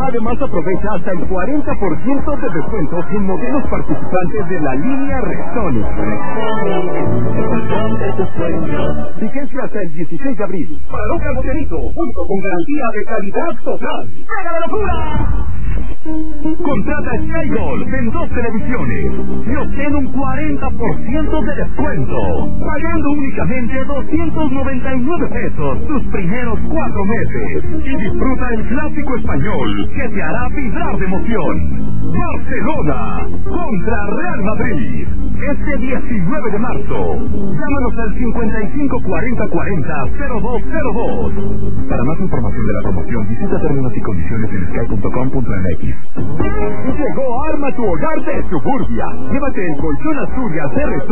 Además, aprovecha hasta el 40% de descuentos en modelos participantes de la línea Rexonic. Vigencia hasta el 16 de abril. Para Boterito, junto con garantía de calidad total. ¡Mega de locura! Contrata Sky Gold en 2 televisiones y obtén un 40% de descuento, pagando únicamente 299 pesos tus primeros 4 meses, y disfruta el clásico español que te hará vibrar de emoción. Barcelona contra Real Madrid, este 19 de marzo. Llámanos al 55 40 40 0202. Para más información de la promoción, visita términos y condiciones en sky.com.mx. Llegó Arma tu Hogar de Suburbia. Llévate el colchón Asturias de